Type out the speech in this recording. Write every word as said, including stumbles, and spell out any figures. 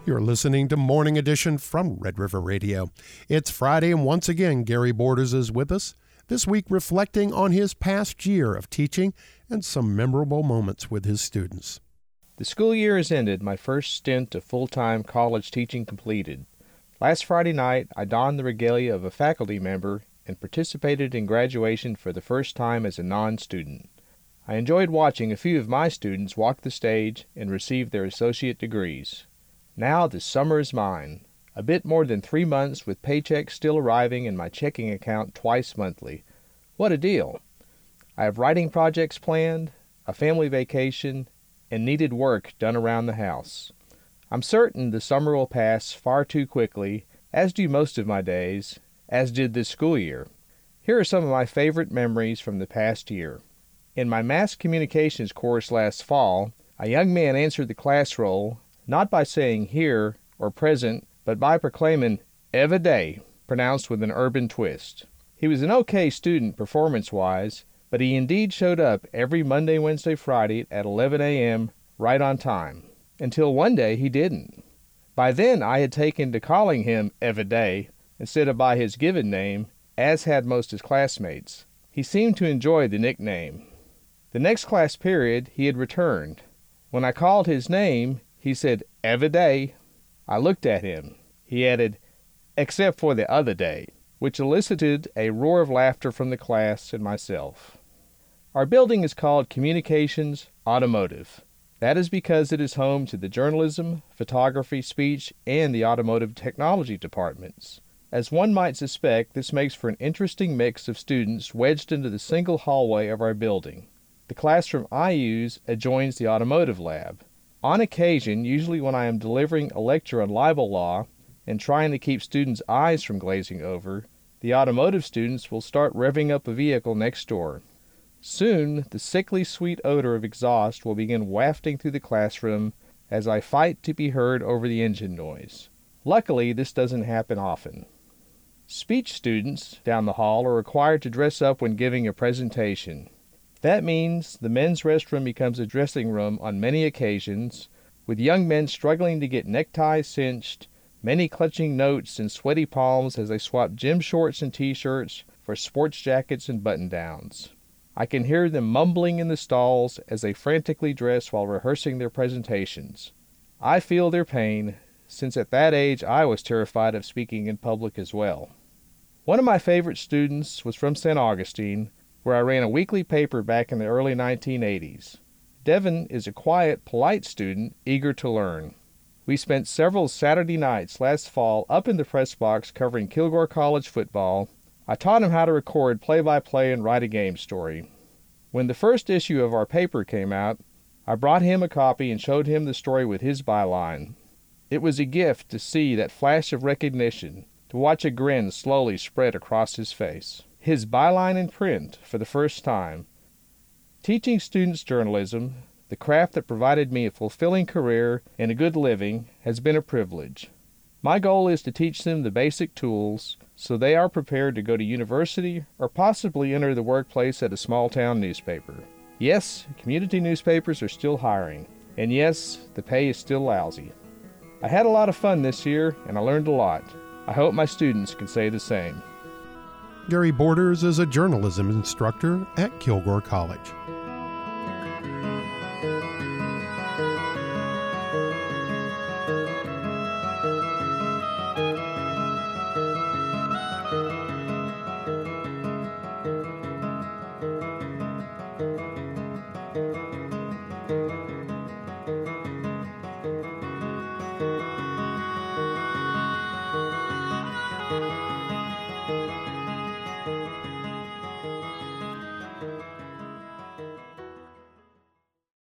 You're listening to Morning Edition from Red River Radio. It's Friday, and once again, Gary Borders is with us, this week reflecting on his past year of teaching and some memorable moments with his students. The school year has ended, my first stint of full-time college teaching completed. Last Friday night, I donned the regalia of a faculty member and participated in graduation for the first time as a non-student. I enjoyed watching a few of my students walk the stage and receive their associate degrees. Now the summer is mine. A bit more than three months with paychecks still arriving in my checking account twice monthly. What a deal! I have writing projects planned, a family vacation, and needed work done around the house. I'm certain the summer will pass far too quickly, as do most of my days, as did this school year. Here are some of my favorite memories from the past year. In my mass communications course last fall, a young man answered the class roll not by saying here or present, but by proclaiming "every day," pronounced with an urban twist. He was an okay student performance-wise, but he indeed showed up every Monday, Wednesday, Friday at eleven a.m. right on time. Until one day he didn't. By then I had taken to calling him "every day" instead of by his given name, as had most of his classmates. He seemed to enjoy the nickname. The next class period he had returned. When I called his name, he said, "every day." I looked at him. He added, "except for the other day," which elicited a roar of laughter from the class and myself. Our building is called Communications Automotive. That is because it is home to the journalism, photography, speech, and the automotive technology departments. As one might suspect, this makes for an interesting mix of students wedged into the single hallway of our building. The classroom I use adjoins the automotive lab. On occasion, usually when I am delivering a lecture on libel law and trying to keep students' eyes from glazing over, the automotive students will start revving up a vehicle next door. Soon, the sickly sweet odor of exhaust will begin wafting through the classroom as I fight to be heard over the engine noise. Luckily, this doesn't happen often. Speech students down the hall are required to dress up when giving a presentation. That means the men's restroom becomes a dressing room on many occasions, with young men struggling to get neckties cinched, many clutching notes in sweaty palms as they swap gym shorts and t-shirts for sports jackets and button-downs. I can hear them mumbling in the stalls as they frantically dress while rehearsing their presentations. I feel their pain, since at that age I was terrified of speaking in public as well. One of my favorite students was from Saint Augustine, where I ran a weekly paper back in the early nineteen eighties. Devin is a quiet, polite student, eager to learn. We spent several Saturday nights last fall up in the press box covering Kilgore College football. I taught him how to record play-by-play and write a game story. When the first issue of our paper came out, I brought him a copy and showed him the story with his byline. It was a gift to see that flash of recognition, to watch a grin slowly spread across his face. His byline in print for the first time. Teaching students journalism, the craft that provided me a fulfilling career and a good living, has been a privilege. My goal is to teach them the basic tools so they are prepared to go to university or possibly enter the workplace at a small-town newspaper. Yes, community newspapers are still hiring, and yes, the pay is still lousy. I had a lot of fun this year, and I learned a lot. I hope my students can say the same. Gary Borders is a journalism instructor at Kilgore College.